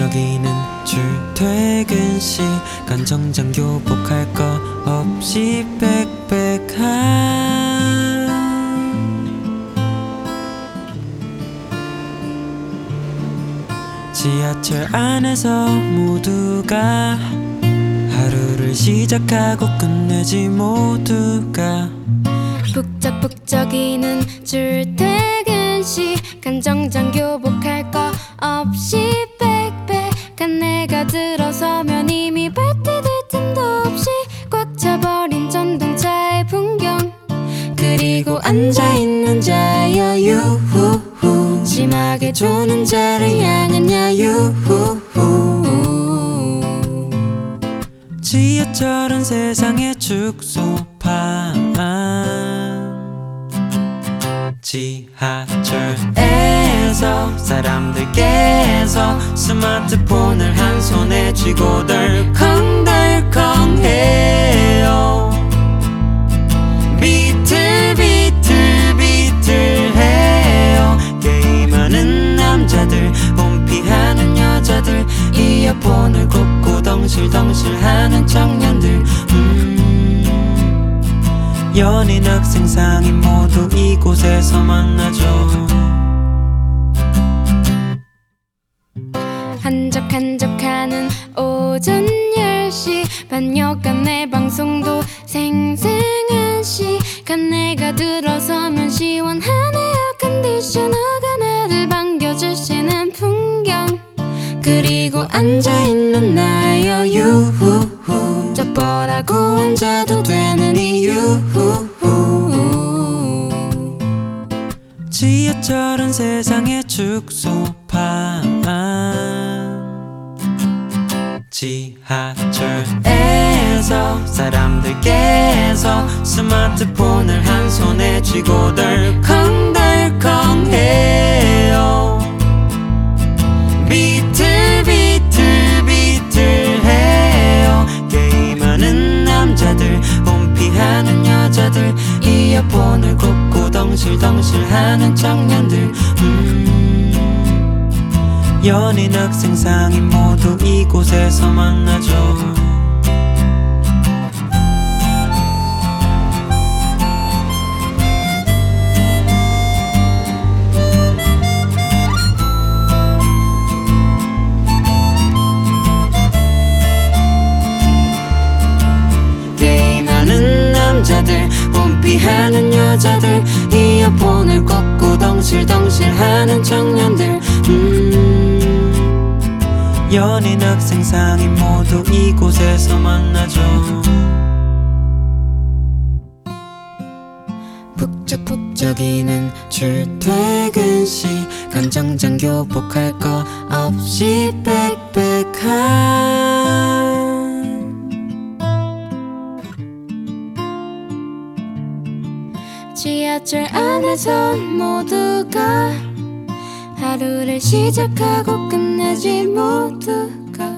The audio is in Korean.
북적이는 출퇴근 시간 정장 교복할 거 없이 지하철 안에서 모두가 하루를 시작하고 끝내지 모두가 북적북적이는 출퇴근 시간 정장 교복할 거 없이 빽빽한 내가 들어서면 이미 발디딜 틈도 없이 꽉 차버린 전동차의 풍경 그리고 앉아있는 자여 유후후 심하게 조는 자를 향한 야유후후 지하철은 세상의 축소판 지하철에서 사람들께서 스마트폰을 한 손에 쥐고 덜컹덜컹해요 비틀비틀비틀해요 게임하는 남자들 혼피하는 여자들 이어폰을 꽂고 덩실덩실하는 청년들 연인 학생 상인 모두 이곳에서 만나죠 한적한적하는 오전 10시 반여간 내 방송도 생생한 시간 내가 들어서면 시원한 에어컨디셔너가 나를 반겨주시는 풍경 그리고 앉아있는 나여 유후후 쩍벌하고 앉아도 되는 이유 지하철은 세상의 축소판 지하철에서 사람들께서 스마트폰을 한 손에 쥐고 덜컹덜컹해요 비틀비틀비틀해요 게임하는 남자들 혼피하는 여자들 이어폰을 꽂고 덩실덩실하는 청년들 연인 학생 상인 모두 이곳에서 만나죠 게임하는 남자들 혼피하는 여자들 이어폰을 꽂고 덩실덩실하는 청년들 연인 학생 상인 모두 이곳에서 만나죠 북적북적이는 출퇴근 시간 정장 교복할 거 없이 빽빽한 지하철 안에서 모두가 하루를 시작하고 끝내지 모두가